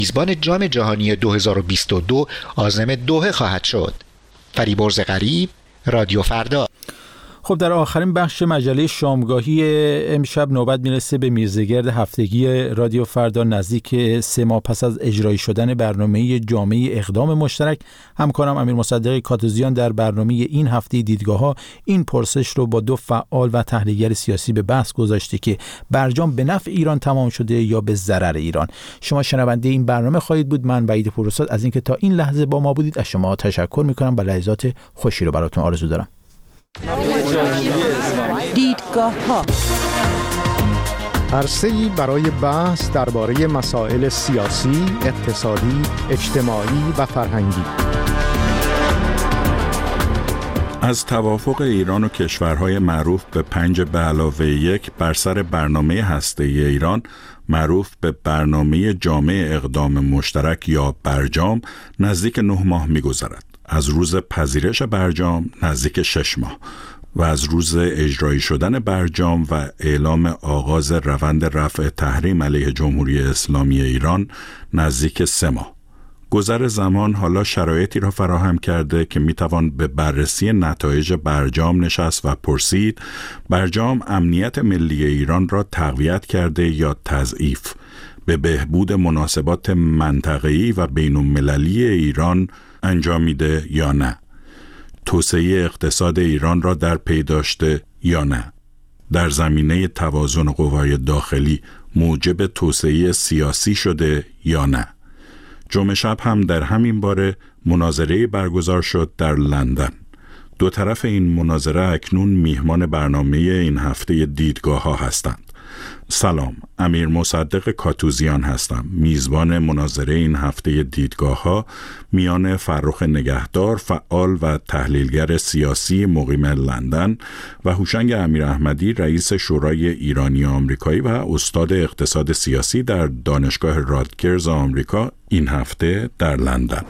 میزبان جام جهانی 2022 عازم دوحه خواهد شد. فریبرز غریب، رادیو فردا. خب در آخرین بخش مجله شامگاهی امشب نوبت میرسه به میزگرد هفتگی رادیو فردا. نزدیک 3 ماه پس از اجرایی شدن برنامه جامعه اقدام مشترک، همکارم امیر مصدق کاتوزیان در برنامه این هفته دیدگاه‌ها این پرسش رو با 2 فعال و تحلیلگر سیاسی به بحث گذاشته که برجام به نفع ایران تمام شده یا به ضرر ایران. شما شنونده این برنامه خواهید بود. من وحید پوروزاد از اینکه تا این لحظه با ما بودید از شما تشکر می‌کنم و لحظات خوشی رو براتون آرزو دارم. دیدگاه‌ها عرصه‌ای برای بحث درباره مسائل سیاسی، اقتصادی، اجتماعی و فرهنگی. از توافق ایران و کشورهای معروف به 5+1 بر سر برنامه هسته‌ای ایران معروف به برنامه جامعه اقدام مشترک یا برجام نزدیک 9 ماه می‌گذرد. از روز پذیرش برجام نزدیک 6 ماه و از روز اجرایی شدن برجام و اعلام آغاز روند رفع تحریم علیه جمهوری اسلامی ایران نزدیک 3 ماه. گذر زمان حالا شرایطی را فراهم کرده که میتوان به بررسی نتایج برجام نشست و پرسید برجام امنیت ملی ایران را تقویت کرده یا تضعیف، به بهبود مناسبات منطقه‌ای و بین‌المللی ایران انجامیده یا نه، توسعه اقتصاد ایران را در پی داشته یا نه، در زمینه توازن قوای داخلی موجب توسعه سیاسی شده یا نه. جمعه شب هم در همین باره مناظره برگزار شد در لندن. 2 طرف این مناظره اکنون میهمان برنامه این هفته دیدگاه‌ها هستند. سلام، امیر مصدق کاتوزیان هستم، میزبان مناظره این هفته دیدگاه‌ها میان فرخ نگهدار، فعال و تحلیلگر سیاسی مقیم لندن و هوشنگ امیراحمدی، رئیس شورای ایرانی آمریکایی و استاد اقتصاد سیاسی در دانشگاه رادگرز آمریکا این هفته در لندن.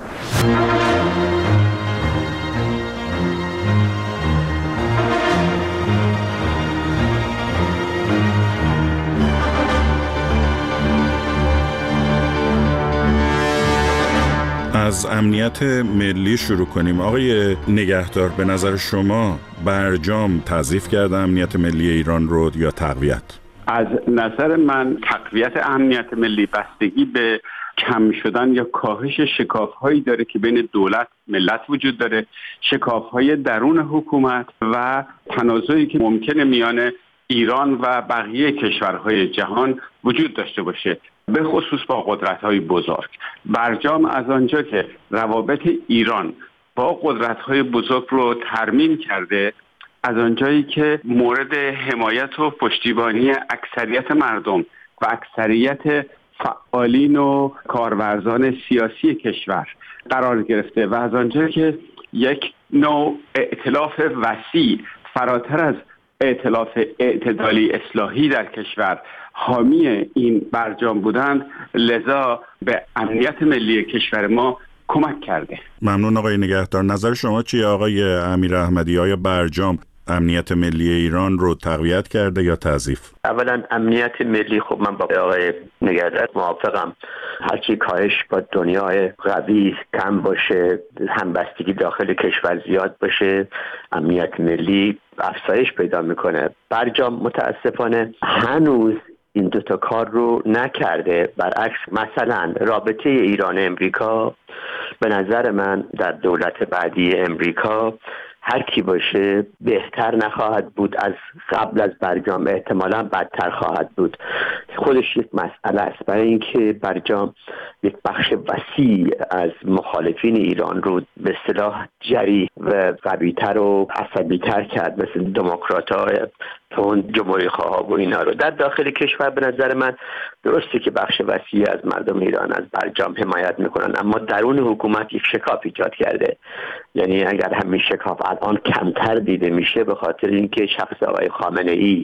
از امنیت ملی شروع کنیم. آقای نگهدار، به نظر شما برجام تضعیف کرده امنیت ملی ایران رو یا تقویت؟ از نظر من تقویت امنیت ملی بستگی به کم شدن یا کاهش شکاف‌هایی داره که بین دولت ملت وجود داره، شکاف‌های درون حکومت و تنازعی که ممکنه میان ایران و بقیه کشورهای جهان وجود داشته باشه، به خصوص با قدرت‌های بزرگ. برجام از آنجا که روابط ایران با قدرت‌های بزرگ رو ترمیم کرده، از آنجایی که مورد حمایت و پشتیبانی اکثریت مردم و اکثریت فعالین و کارورزان سیاسی کشور قرار گرفته و از آنجایی که یک نوع ائتلاف وسیع فراتر از ائتلاف اعتدالی اصلاحی در کشور حامی این برجام بودند، لذا به امنیت ملی کشور ما کمک کرده. ممنون آقای نگهدار. نظر شما چیه آقای امیراحمدی؟ آیا برجام امنیت ملی ایران رو تقویت کرده یا تضعیف؟ اولا امنیت ملی، خب من با آقای نگهدار موافقم. هرچی کاهش با دنیای قوی کم باشه، همبستگی داخل کشور زیاد باشه، امنیت ملی افزایش پیدا میکنه. برجام متاسفانه هنوز این 2 کار رو نکرده. برعکس مثلا رابطه ایران امریکا به نظر من در دولت بعدی امریکا هر کی باشه بهتر نخواهد بود از قبل از برجام، احتمالاً بدتر خواهد بود. خودش یک مسئله است، برای اینکه برجام یک بخش وسیع از مخالفین ایران رو به اصطلاح جری و قوی‌تر و عصبی‌تر کرد، مثل دموکرات‌ها اون جمهوری خواه و اینا رو. در داخل کشور به نظر من درسته که بخش وسیع از مردم ایران از برجام حمایت میکنن، اما درون حکومت یک شکاف ایجاد کرده. یعنی اگر همین شکاف الان کمتر دیده میشه به خاطر اینکه شخص آقای خامنه‌ای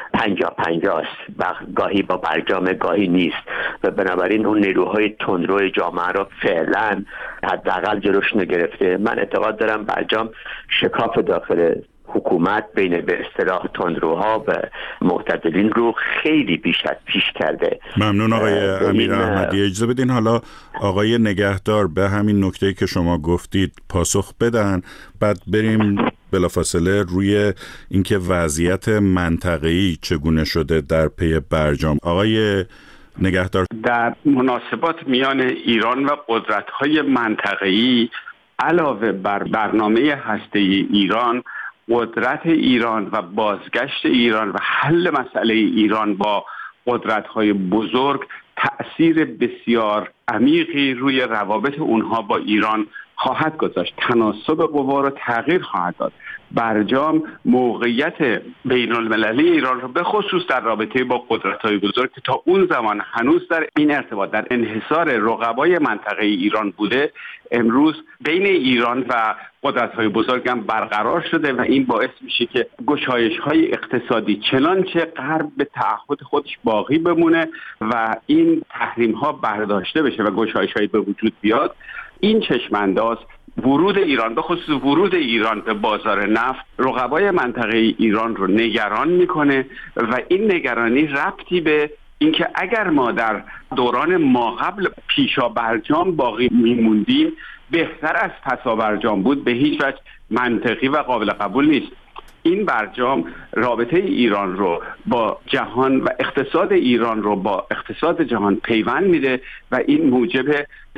50-50 است، گاهی با برجام گاهی نیست و بنابراین اون نیروهای تندرو جامعه را فعلا حداقل جلوش نگرفته. من اعتقاد دارم برجام شکاف داخل حکومت بین به اصطلاح تندروها و معتدلین رو خیلی پیش کرده. ممنون آقای امیر احمدی. اجازه بدین حالا آقای نگهدار به همین نکته‌ای که شما گفتید پاسخ بدن، بعد بریم بلافاصله روی اینکه وضعیت منطقه‌ای چگونه شده در پی برجام. آقای نگهدار، در مناسبات میان ایران و قدرت‌های منطقه‌ای علاوه بر برنامه هسته‌ای ایران، قدرت ایران و بازگشت ایران و حل مسئله ایران با قدرت‌های بزرگ تأثیر بسیار عمیقی روی روابط اونها با ایران خواهد گذاشت. تناسب قوا رو تغییر خواهد داد. برجام موقعیت بین المللی ایران رو به خصوص در رابطه با قدرت‌های بزرگ که تا اون زمان هنوز در این ارتباط در انحصار رقبای منطقه ایران بوده، امروز بین ایران و قدرت‌های بزرگ هم برقرار شده و این باعث میشه که گشایش‌های اقتصادی چنانچه غرب به تعهد خودش باقی بمونه و این تحریم‌ها برداشته بشه و گشایش‌هایی به وجود بیاد. این چشم‌انداز ورود ایران، به خصوص ورود ایران به بازار نفت، رقبای منطقه ایران رو نگران میکنه و این نگرانی ربطی به اینکه اگر ما در دوران ماقبل پیشا برجام باقی میموندیم بهتر از پسا برجام بود به هیچ وجه منطقی و قابل قبول نیست. این برجام رابطه ایران رو با جهان و اقتصاد ایران رو با اقتصاد جهان پیوند میده و این موجب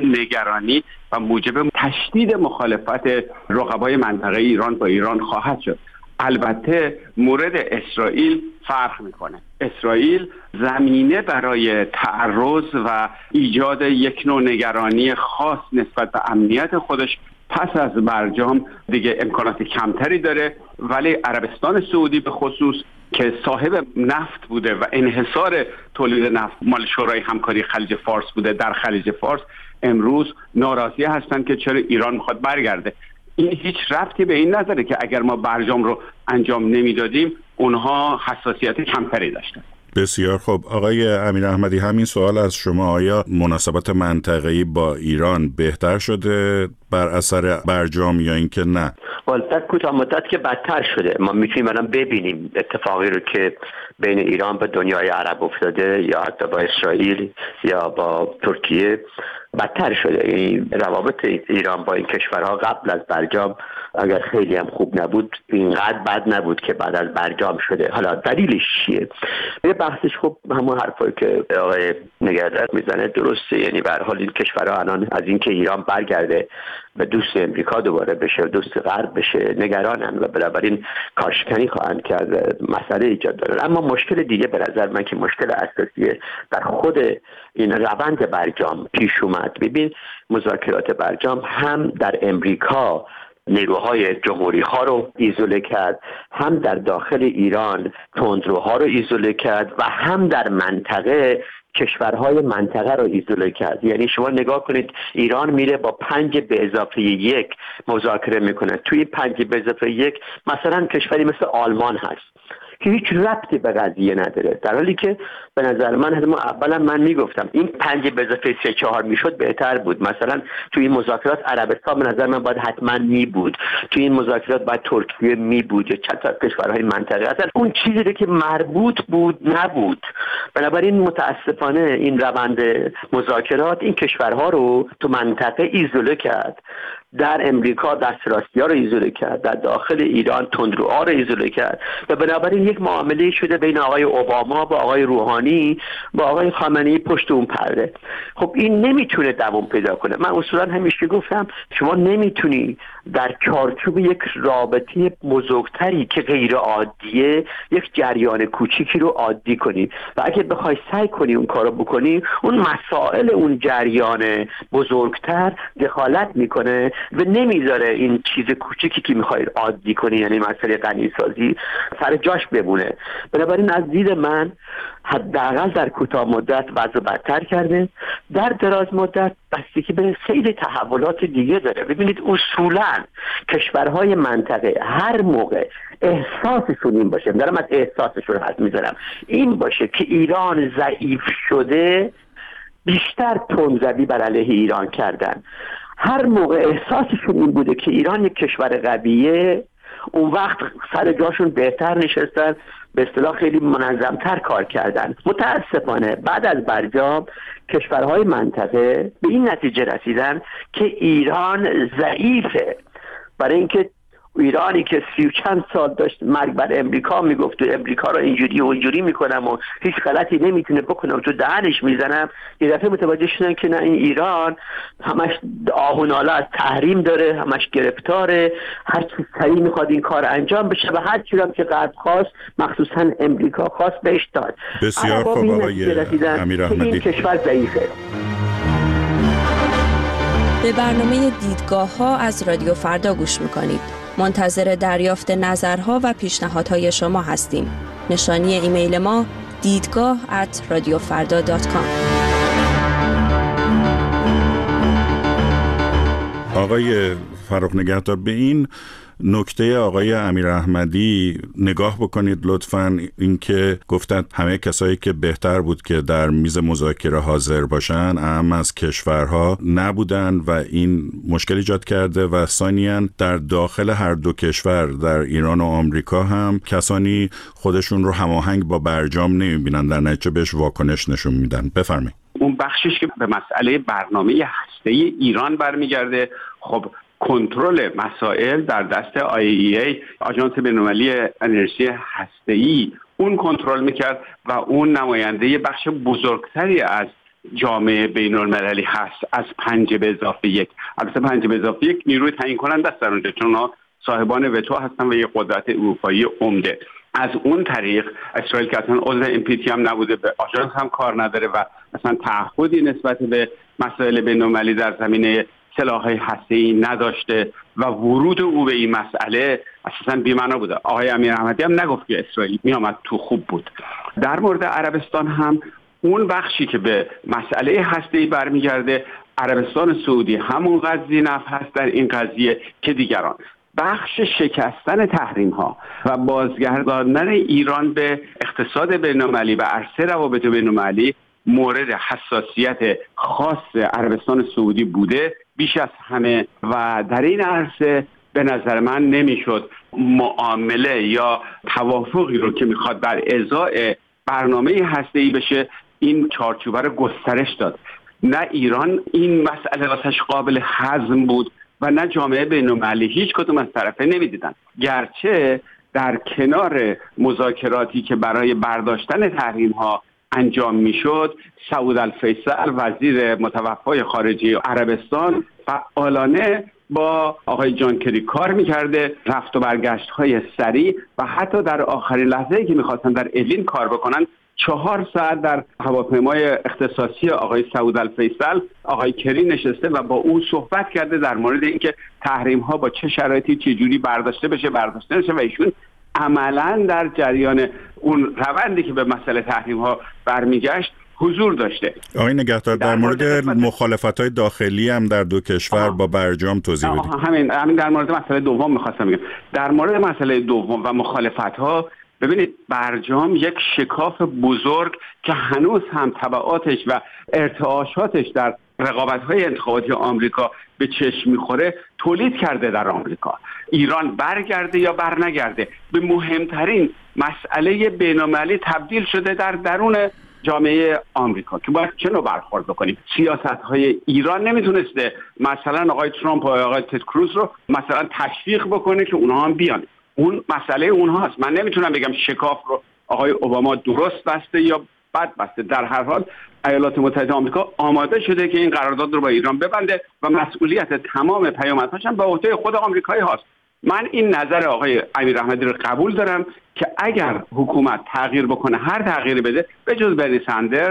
نگرانی و موجب تشدید مخالفت رقبای منطقه ایران با ایران خواهد شد. البته مورد اسرائیل فرق میکنه. اسرائیل زمینه برای تعرض و ایجاد یک نوع نگرانی خاص نسبت به امنیت خودش پس از برجام دیگه امکانات کمتری داره، ولی عربستان سعودی به خصوص که صاحب نفت بوده و انحصار تولید نفت مال شورای همکاری خلیج فارس بوده در خلیج فارس، امروز ناراضی هستن که چرا ایران میخواد برگرده. این هیچ ربطی به این نداره که اگر ما برجام رو انجام نمیدادیم اونها حساسیت کمتری داشتن. بسیار خب آقای امیر احمدی، همین سوال از شما، آیا مناسبات منطقه‌ای با ایران بهتر شده بر اثر برجام یا اینکه نه؟ در کوتاه مدت که بدتر شده. ما میتونیم الان ببینیم اتفاقی رو که بین ایران و دنیای عرب افتاده یا حتی با اسرائیل یا با ترکیه بدتر شده. یعنی روابط ایران با این کشورها قبل از برجام اگر خیلی هم خوب نبود اینقدر بد نبود که بعد از برجام شده. حالا دلیلش چیه؟ یه بحثش خب همون حرفایی که آقای نگهدار میزنه درسته. یعنی به هر حال این کشورها الان از اینکه ایران برگرده و دوست امریکا دوباره بشه و دوست غرب بشه نگرانن و بنابراین کارشکنی خواهند کرد، مسئله ایجاد دارن. اما مشکل دیگه به نظر من که مشکل اساسی در خود این روند برجام پیش اومد. ببین مذاکرات برجام هم در امریکا نیروهای جمهوری ها رو ایزوله کرد، هم در داخل ایران تندروها رو ایزوله کرد و هم در منطقه کشورهای منطقه رو ایزوله کرد. یعنی شما نگاه کنید ایران میره با 5+1 مذاکره میکنه. توی 5+1 مثلا کشوری مثل آلمان هست که هیچ ربطی به قضیه نداره، در حالی که به نظر من اولا من میگفتم این 5+3-4 میشد بهتر بود. مثلا توی این مذاکرات عربستان به نظر من باید حتما می بود، توی این مذاکرات باید ترکیه می بود یا چند تا کشورهای منطقه. اصلا اون چیزی که مربوط بود نبود. بنابراین متاسفانه این روند مذاکرات این کشورها رو تو منطقه ایزوله کرد. در امریکا دسترسی‌ها رو ایزوله کرد، در داخل ایران تندروها رو ایزوله کرد و بنابراین یک معامله شده بین آقای اوباما با آقای روحانی با آقای خامنه‌ای پشت اون پرده. خب این نمیتونه دوام پیدا کنه. من اصولا همیشه گفتم شما نمیتونی در چارچوب یک رابطه بزرگتری که غیر عادیه یک جریان کوچیکی رو عادی کنی و اگه بخوای سعی کنی اون کارو بکنی اون مسائل اون جریان بزرگتر دخالت میکنه و نمیذاره این چیز کوچیکی که میخوای عادی کنی یعنی مسئله غنیسازی سر جاش بمونه. بنابراین از دید من حداقل در کوتاه مدت وضع بدتر کرده، در دراز مدت بستگی به خیلی تحولات دیگه داره. ببینید اصولا کشورهای منطقه هر موقع احساسشون این باشه، دارم از احساسشون حرف میزنم، این باشه که ایران ضعیف شده بیشتر تندروی بر علیه ایران کردن. هر موقع احساسشون این بوده که ایران یک کشور قویه اون وقت سر جاشون بهتر نشستن، به اصطلاح خیلی منظم‌تر کار کردن. متاسفانه بعد از برجام کشورهای منطقه به این نتیجه رسیدن که ایران ضعیفه، برای اینکه ایرانی که 30 و چند سال داشت مرگ بر امریکا میگفت و امریکا رو اینجوری و اونجوری میکنم و هیچ غلطی نمیتونه بکنم تو دهنش میزنم، یه دفعه متوجه شدن که نه، این ایران همش آه و ناله از تحریم داره، همش گرفتاره، هر چی سریع میخواد این کار انجام بشه و هر چی که غرب خواست مخصوصا امریکا خواست بهش داد. بسیار خوب آقای امیراحمدی. این کشور ضعیفه. به برنامه دیدگاه ها از رادیو فردا گوش میکنید. منتظر دریافت نظرها و پیشنهادهای شما هستیم. نشانی ایمیل ما دیدگاه@radiofarda.com. آقای فرخ نگهدار، به این نکته آقای امیراحمدی نگاه بکنید لطفاً. اینکه گفتند همه کسایی که بهتر بود که در میز مذاکره حاضر باشن اهم از کشورها نبودن و این مشکل ایجاد کرده، و ثانیاً در داخل هر دو کشور در ایران و آمریکا هم کسانی خودشون رو هماهنگ با برجام نمیبینن، در نتیجه بهش واکنش نشون میدن. بفرمایید. اون بخشش که به مسئله برنامه هسته‌ای ایران برمیگرده، خب کنترل مسائل در دست IAEA، آژانس بین‌المللی انرژی هسته‌ای، اون کنترل میکرد و اون نماینده بخش بزرگتری از جامعه بین‌المللی هست از 5+1. البته 5+1 نیروی تعیین کننده است در اونجا، چون صاحبان وتو هستن و یه قدرت اروپایی عمده. از اون طریق اسرائیل که اصلا عضو NPT هم نبوده، به آژانس هم کار نداره و اصلا تعهدی نسبت به مسائل بین‌المللی در زمینه سلاح‌های هسته‌ای نداشته و ورود او به این مسئله اساساً بی‌معنا بوده. آقای امیراحمدی هم نگفت که اسرائیل میامد تو خوب بود. در مورد عربستان هم اون بخشی که به مسئله هسته‌ای برمیگرده، عربستان سعودی همون قضیه نفع هست در این قضیه که دیگران. بخش شکستن تحریم‌ها و بازگرداندن ایران به اقتصاد بین‌المللی و عرصه روابط بین‌المللی مورد حساسیت خاص عربستان سعودی بوده بیش از همه، و در این عرصه به نظر من نمیشد معامله یا توافقی رو که میخواد بر ازای برنامه هسته‌ای بشه این چارچوبه رو گسترش داد. نه ایران این مسئله واسش قابل هضم بود و نه جامعه بین‌المللی، هیچ کدوم از طرفین نمیدیدن. گرچه در کنار مذاکراتی که برای برداشتن تحریم‌ها انجام میشد، سعود الفیصل وزیر متوفای خارجه عربستان فعالانه با آقای جان کری کار میکرده، رفت و برگشت های سریع و حتی در آخرین لحظه‌ای که میخواستن در الین کار بکنن 4 ساعت در هواپیمای اختصاصی آقای سعود الفیصل آقای کری نشسته و با او صحبت کرده در مورد اینکه تحریم ها با چه شرایطی چه جوری برداشته نشه و ایشون عملاً در جریان اون روندی که به مسئله تحریم ها برمیگشت حضور داشته. آقای نگهدار، در مورد مخالفت‌های داخلی هم در دو کشور با برجام توضیح بدید. همین در مورد مسئله دوم می‌خواستم بگم. در مورد مسئله دوم و مخالفت‌ها، ببینید برجام یک شکاف بزرگ که هنوز هم تبعاتش و ارتعاشاتش در رقابت‌های انتخاباتی آمریکا به چشم می‌خوره تولید کرده در آمریکا. ایران برگرده یا برنگرده به مهمترین مسئله بین‌المللی تبدیل شده در درون جامعه آمریکا که باید چه نوع برخورد بکنیم. سیاست‌های ایران نمیتونسته مثلا آقای ترامپ و آقای تد کروز رو مثلا تشویق بکنه که اونها هم بیان. اون مسئله اونهاست. من نمیتونم بگم شکاف رو آقای اوباما درست بسته یا بد بسته. در هر حال ایالات متحده آمریکا آماده شده که این قرارداد رو با ایران ببنده و مسئولیت تمام پیامدهاش هم به عهده خود آمریکایی هاست. من این نظر آقای امیراحمدی رو قبول دارم که اگر حکومت تغییر بکنه، هر تغییری بده به جز برنی سندرز،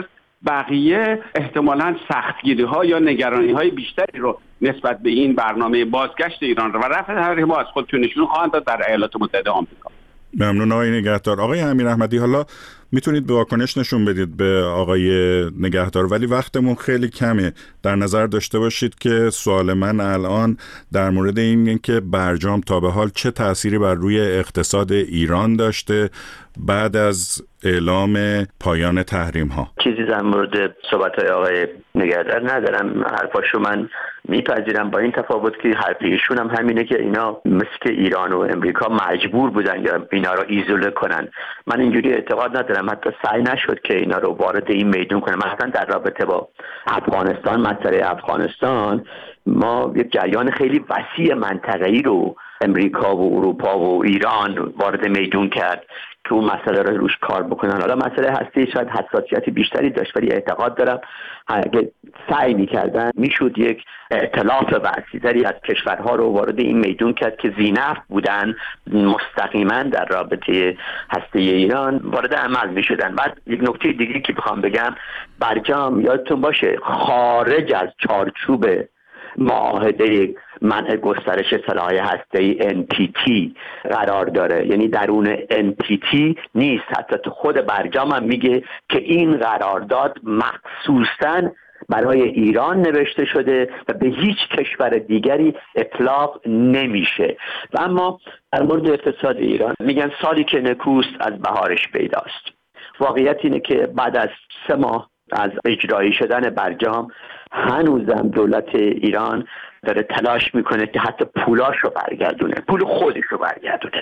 بقیه احتمالاً سختگیری‌ها یا نگرانی‌های بیشتری رو نسبت به این برنامه بازگشت ایران رو و رفع تحریم‌ها از خودشون نشون خواهند داد در ایالات متحده آمریکا. ممنون آقای نگهدار. آقای امیراحمدی، حالا میتونید به واکنش نشون بدید به آقای نگهدار، ولی وقتمون خیلی کمه. در نظر داشته باشید که سوال من الان در مورد این که برجام تا به حال چه تأثیری بر روی اقتصاد ایران داشته بعد از اعلام پایان تحریم ها. چیزی در مورد صحبت های آقای نگهدار ندارم، حرفاشو من میپذیرم، با این تفاوت که حرف ایشون هم همینه که اینا مثل که ایران و امریکا مجبور بودن یا اینا رو ایزوله کنن. من اینجوری اعتقاد ندارم، حتی سعی نشد که اینا رو وارد این میدون کنن. مثلا در رابطه با افغانستان، مسئله افغانستان، ما یک جریان خیلی وسیع منطقه‌ای رو امریکا و اروپا و ایران وارد میدون کرد که اون مسئله رو روش کار بکنن. حالا مسئله هستی شاید حساسیت بیشتری داشت، ولی اعتقاد دارم اگه سعی می‌کردن میشد یک ائتلاف وسیع‌تری از کشورها رو وارد این میدون کرد که ذی‌نفع بودن مستقیما در رابطه هسته ایران وارد عمل می‌شدن. بعد یک نکته دیگه که بخوام بگم، برجام یادتون باشه خارج از چارچوب معاهده منع گسترش سلاح هسته‌ای NPT قرار داره، یعنی درون NPT نیست. حتی تو خود برجام هم میگه که این قرارداد مخصوصاً برای ایران نوشته شده و به هیچ کشور دیگری اطلاق نمیشه. و اما در مورد اقتصاد ایران میگن سالی که نکوست از بهارش پیداست. واقعیت اینه که بعد از 3 ماه از اجرایی شدن برجام هنوزم دولت ایران داره تلاش میکنه که حتی پولاش رو برگردونه، پول خودش رو برگردونه.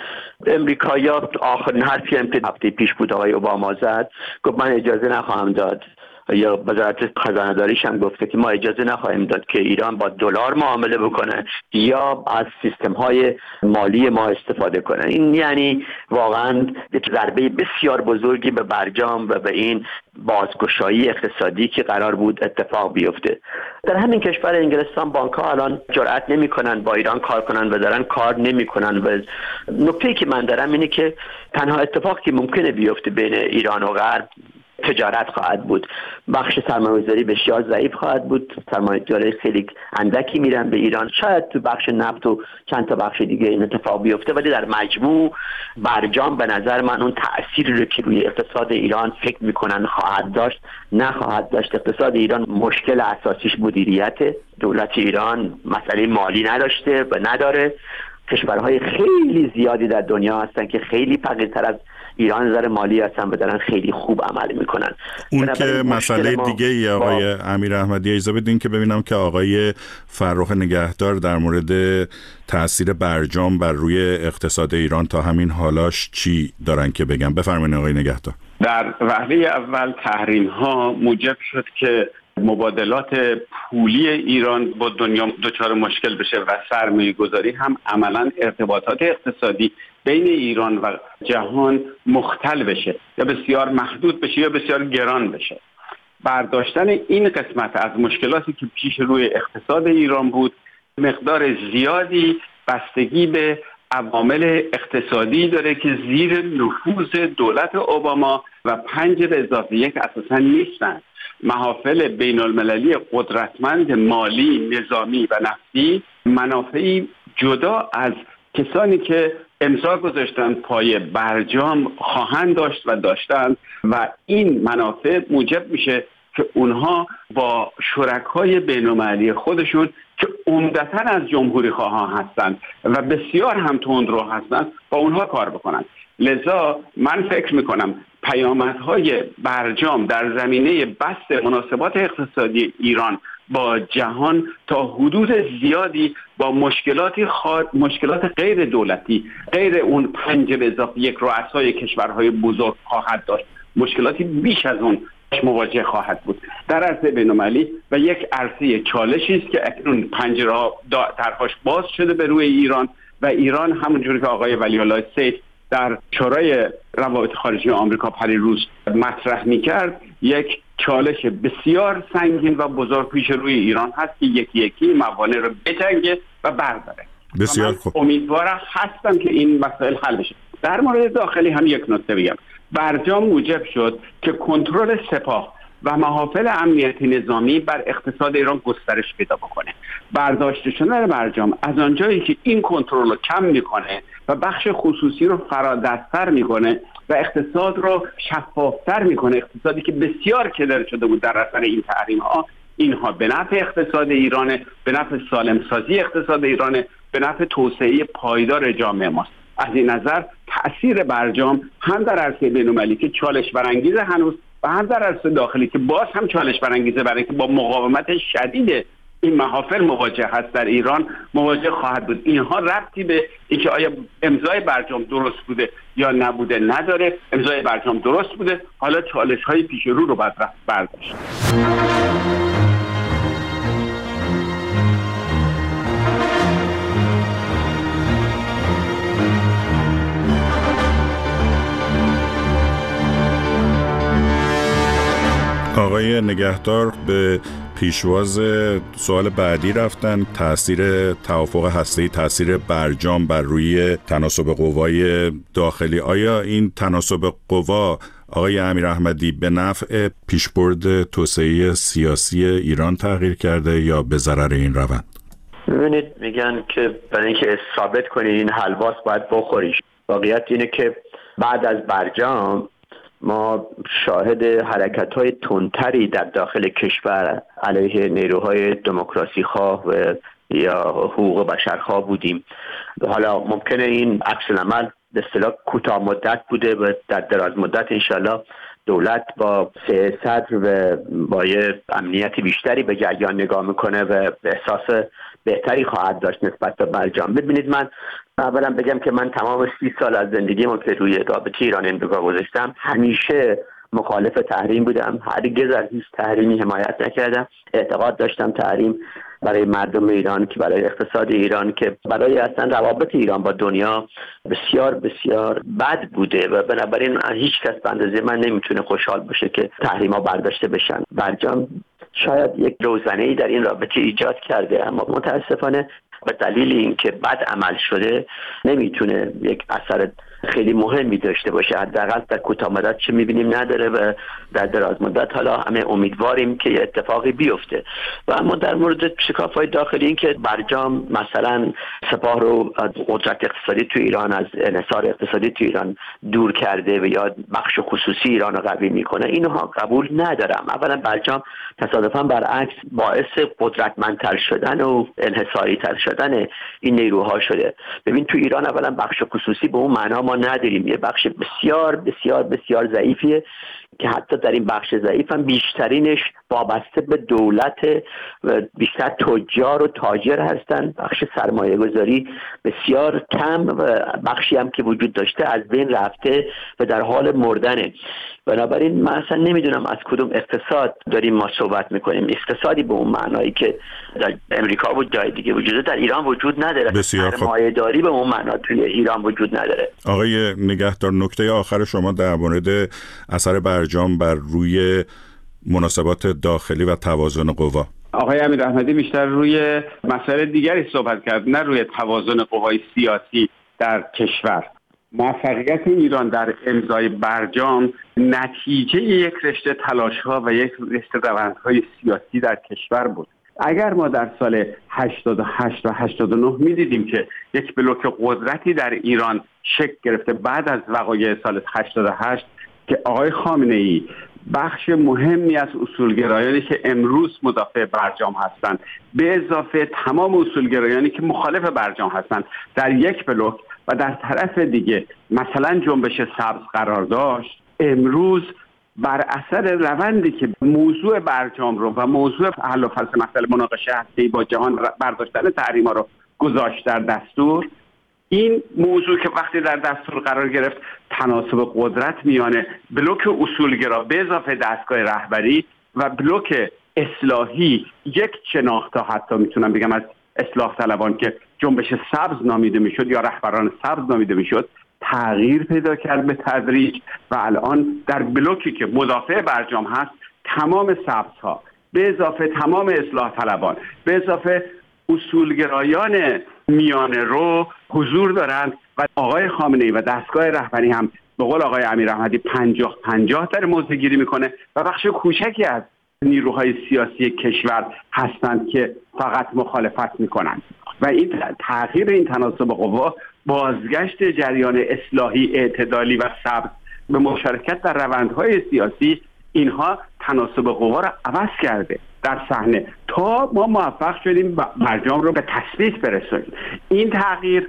امریکایی‌ها آخرین حرفی هم که هفته پیش بود آقای اوباما زد، گفت من اجازه نخواهم داد، یا وزارت خزانه‌داریش هم گفته که ما اجازه نخواهیم داد که ایران با دلار معامله بکنه یا از سیستم‌های مالی ما استفاده کنه. این یعنی واقعا یک ضربه بسیار بزرگی به برجام و به این بازگشایی اقتصادی که قرار بود اتفاق بیفته. در همین کشور انگلستان بانک‌ها الان جرئت نمی‌کنن با ایران کار کنن و دارن کار نمی‌کنن. و نکته‌ای که من دارم اینه که تنها اتفاقی که ممکنه بیفته بین ایران و غرب تجارت خواهد بود. بخش سرمایه‌گذاری بسیار ضعیف خواهد بود، سرمایه‌گذاری خیلی اندکی میرن به ایران، شاید تو بخش نفت و چند تا بخش دیگه این اتفاق بیفته، ولی در مجموع برجام به نظر من اون تأثیری رو که روی اقتصاد ایران فکر میکنن خواهد داشت نخواهد داشت. اقتصاد ایران مشکل اساسیش مدیریت. دولت ایران مسئله مالی نداشته و نداره. کشورهای خیلی زیادی در دنیا هستن که خیلی فقیرتر از ایران نظر مالی هستن و دارن خیلی خوب عمل میکنن. اون که مسئله دیگه ای آقای امیر احمدی، اجازه بدین که ببینم که آقای فرخ نگهدار در مورد تأثیر برجام بر روی اقتصاد ایران تا همین حالاش چی دارن که بگن. بفرمایید آقای نگهدار. در وهله اول تحریم ها موجب شد که مبادلات پولی ایران با دنیا دچار مشکل بشه و سرمایه گذاری هم عملا ارتباطات اقتصادی بین ایران و جهان مختل بشه، یا بسیار محدود بشه یا بسیار گران بشه. برداشتن این قسمت از مشکلاتی که پیش روی اقتصاد ایران بود مقدار زیادی بستگی به عوامل اقتصادی داره که زیر نفوذ دولت اوباما و 5+1 اساسا نیستن. محافل بین المللی قدرتمند مالی، نظامی و نفتی منافعی جدا از کسانی که امضا گذاشتن پای برجام خواهند داشت و داشتند و این منافع موجب میشه که اونها با شرکای بین المللی خودشون که عمدتاً از جمهوری خواهان هستند و بسیار هم تندرو هستند با اونها کار بکنند. لذا من فکر میکنم پیامدهای برجام در زمینه بسط مناسبات اقتصادی ایران با جهان تا حدود زیادی با مشکلات غیر دولتی، غیر اون 5+1 رؤسای کشورهای بزرگ خواهد داشت. مشکلاتی بیش از اون مواجه خواهد بود در عرصه بین‌المللی و یک عرصه چالشی است که اکنون پنجره‌ها درهاش باز شده به روی ایران و ایران همونجوری که آقای ولی‌الله سیف در شورای روابط خارجی آمریکا پریروز مطرح می‌کرد، یک چالش بسیار سنگین و بزرگ پیش روی ایران هست که یکی یکی موانع رو بجنگه و برداره. بسیار خوب. امیدوارم هستم که این مسائل حل بشه. در مورد داخلی هم یک نکته بگم. برجام موجب شد که کنترل سپاه و محافل امنیتی نظامی بر اقتصاد ایران گسترش پیدا بکنه. برداشته شدن برجام از آنجایی که این کنترل رو کم میکنه و بخش خصوصی رو فرادست‌تر میکنه و اقتصاد رو شفافتر میکنه، اقتصادی که بسیار کدر شده بود در اثر این تحریم ها، اینها به نفع اقتصاد ایرانه، به نفع سالمسازی اقتصاد ایرانه، به نفع توسعه پایدار جامعه ماست. از این نظر تأثیر برجام هم در عرصه بین‌المللی که چالش برانگیزه هنوز و هم در عرصه داخلی که باز هم چالش برانگیزه، برای که با مقاومت شدید این محافل مواجه هست در ایران مواجه خواهد بود. اینها ربطی به اینکه آیا امضای برجام درست بوده یا نبوده نداره. امضای برجام درست بوده، حالا چالش‌های پیش رو باید برداشت. آقای نگهدار به پیشواز سوال بعدی رفتن. تأثیر توافق هسته‌ای، تأثیر برجام بر روی تناسب قوای داخلی. آیا این تناسب قوا آقای امیراحمدی به نفع پیشبرد توسعه سیاسی ایران تغییر کرده یا به ضرر این روند؟ ببینید، میگن که برای اینکه ثابت کنی این حلواس باید بخوریش. واقعیت اینه که بعد از برجام ما شاهد حرکت‌های تندتری در داخل کشور علیه نیروهای دموکراسی خواه و یا حقوق بشرخواه بودیم. حالا ممکنه این عکس العمل به اصطلاح کوتاه مدت بوده و در دراز مدت انشالله دولت با سیاست و با یه امنیتی بیشتری به جریان نگاه میکنه و احساس بهتری خواهد داشت نسبت به برجام. ببینید، من اولا بگم که من تمام 30 سال از زندگیمو که روی رابطه ایران امریکا گذاشتم همیشه مخالف تحریم بودم. هرگز از هیچ تحریمی حمایت نکردم. اعتقاد داشتم تحریم برای مردم ایران، که برای اقتصاد ایران، که برای اصلا روابط ایران با دنیا بسیار بسیار بد بوده و بنابراین هیچ کس به اندازه من نمیتونه خوشحال باشه که تحریم‌ها برداشته بشن. برجام شاید یک روزنه‌ای در این رابطه ایجاد کرده، اما متاسفانه به دلیل اینکه بد عمل شده نمیتونه یک اثر خیلی مهمی داشته باشه. حداقل در کوتاه مدت چه میبینیم نداره و در دراز مدت حالا همه امیدواریم که اتفاقی بیفته. و اما در مورد شکاف‌های داخلی، این که برجام مثلا سپاه رو از قدرت اقتصادی تو ایران، از انحصار اقتصادی تو ایران دور کرده و یا بخش خصوصی ایران رو قوی میکنه، اینها قبول ندارم. اولا برجام تصادفاً برعکس باعث قدرتمندتر شدن و انحصاری تر شدن این نیروها شده. ببین، تو ایران اولا بخش خصوصی به اون معنا ما نداریم. یه بخش بسیار بسیار بسیار ضعیفیه که حتی در این بخش ضعیف هم بیشترینش وابسته به دولت و بیشتر تجار و تاجر هستن. بخش سرمایه گذاری بسیار کم و بخشی هم که وجود داشته از بین رفته و در حال مردنه. بنابراین من اصلا نمیدونم از کدوم اقتصاد داریم ما صحبت میکنیم. اقتصادی به اون معنایی که در امریکا و جای دیگه وجوده در ایران وجود نداره. سرمایه داری به اون معنا توی ایران وجود نداره. آقای نگهدار، نکته آخر شما در مورد اثر برجام بر روی مناسبات داخلی و توازن قوا. آقای امیراحمدی بیشتر روی مسائل دیگری صحبت کرد، نه روی توازن قوای سیاسی در کشور. موفقیت ایران در امضای برجام نتیجه یک رشته تلاش‌ها و یک رشته روندهای سیاسی در کشور بود. اگر ما در سال 88 و 89 می‌دیدیم که یک بلوک قدرتی در ایران شکل گرفته بعد از وقایع سال 88 که آقای خامنه‌ای بخش مهمی از اصولگرایانی که امروز مدافع برجام هستند به اضافه تمام اصولگرایانی که مخالف برجام هستند در یک بلوک و در طرف دیگه مثلا جنبش سبز قرار داشت، امروز بر اثر روندی که موضوع برجام رو و موضوع حل و فصل مسئله مناقشه هسته‌ای با جهان برداشتن تحریم‌ها رو گذاشت در دستور، این موضوع که وقتی در دستور قرار گرفت تناسب قدرت میانه بلوک اصولگرا به اضافه دستگاه رهبری و بلوک اصلاحی، یک شناخت حتی میتونم بگم از اصلاح طلبان که جنبش سبز نامیده میشد یا رهبران سبز نامیده میشد، تغییر پیدا کرد به تدریج و الان در بلوکی که مدافع برجام هست تمام سبزها به اضافه تمام اصلاح طلبان به اضافه اصولگرایان میانه رو حضور دارند و آقای خامنه‌ای و دستگاه رهبری هم به قول آقای امیراحمدی 50-50 در موضع گیری میکنه و بخش کوچکی از نیروهای سیاسی کشور هستند که فقط مخالفت میکنند و این تغییر این تناسب قوا بازگشت جریان اصلاحی اعتدالی و سبز به مشارکت در روندهای سیاسی، اینها تناسب قوا را عوض کرده در صحنه تا ما موفق شدیم برجام رو به تثبیت برسونیم. این تغییر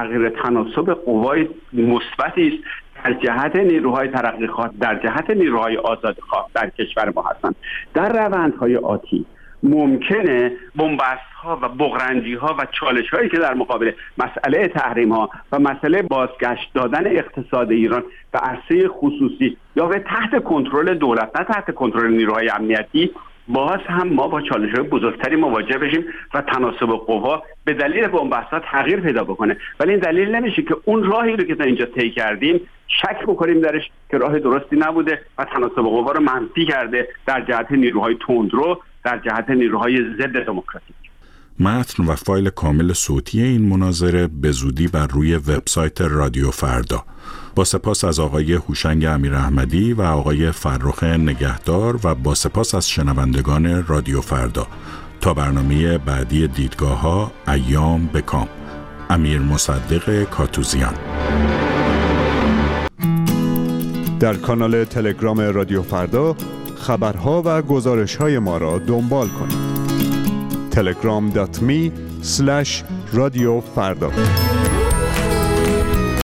تناسب قوای مثبتی است در جهت نیروهای ترقیخواه، در جهت نیروهای آزادخواه در کشور ما هستند. در روندهای آتی ممکنه بن‌بست‌ها و بغرنجی‌ها و چالش‌هایی که در مقابل مسئله تحریم‌ها و مسئله بازگشت دادن اقتصاد ایران به عرصه خصوصی یا به تحت کنترل دولت، نه تحت کنترل نیروهای امنیتی، باز هم ما با چالش‌های بزرگتری مواجه بشیم و تناسب قوا به دلیل بن‌بست‌ها تغییر پیدا بکنه. ولی این دلیل نمیشه که اون راهی رو که تا اینجا طی کردیم شک بکنیم درش که راه درستی نبوده و تناسب قوا رو منفی کرده در جهت نیروهای تندرو، در جهت نیروهای ضد دموکراتیک. متن و فایل کامل صوتی این مناظره به زودی بر روی وبسایت رادیو فردا. با سپاس از آقای هوشنگ امیراحمدی و آقای فرخ نگهدار و با سپاس از شنوندگان رادیو فردا. تا برنامه بعدی دیدگاه‌ها، ایام بکام. امیر مصدق کاتوزیان. در کانال تلگرام رادیو فردا خبرها و گزارش‌های ما را دنبال کنید. telegram.me/رادیو فردا